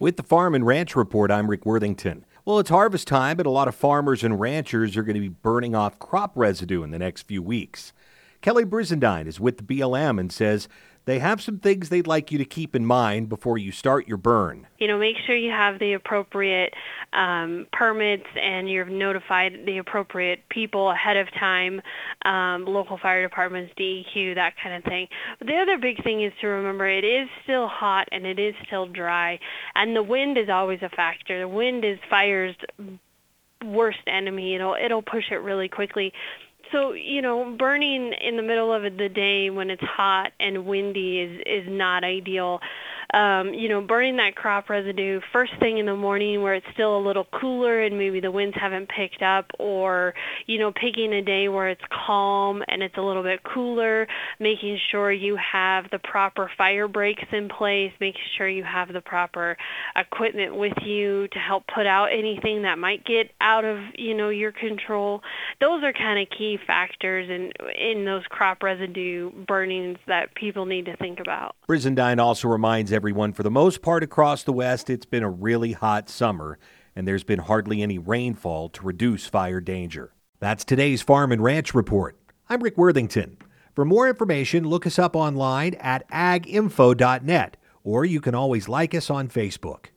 With the Farm and Ranch Report, I'm Rick Worthington. Well, it's harvest time, and a lot of farmers and ranchers are going to be burning off crop residue in the next few weeks. Kelly Brizendine is with the BLM and says they have some things they'd like you to keep in mind before you start your burn. Make sure you have the appropriate permits and you've notified the appropriate people ahead of time, local fire departments, DEQ, that kind of thing. But the other big thing is to remember it is still hot and it is still dry, and the wind is always a factor. The wind is fire's worst enemy. It'll push it really quickly. So, burning in the middle of the day when it's hot and windy is not ideal. Burning that crop residue first thing in the morning where it's still a little cooler and maybe the winds haven't picked up, or, picking a day where it's calm and it's a little bit cooler, making sure you have the proper fire breaks in place, making sure you have the proper equipment with you to help put out anything that might get out of, your control. Those are kind of key factors in those crop residue burnings that people need to think about. Brizendine also reminds everyone, for the most part across the West, it's been a really hot summer, and there's been hardly any rainfall to reduce fire danger. That's today's Farm and Ranch Report. I'm Rick Worthington. For more information, look us up online at aginfo.net, or you can always like us on Facebook.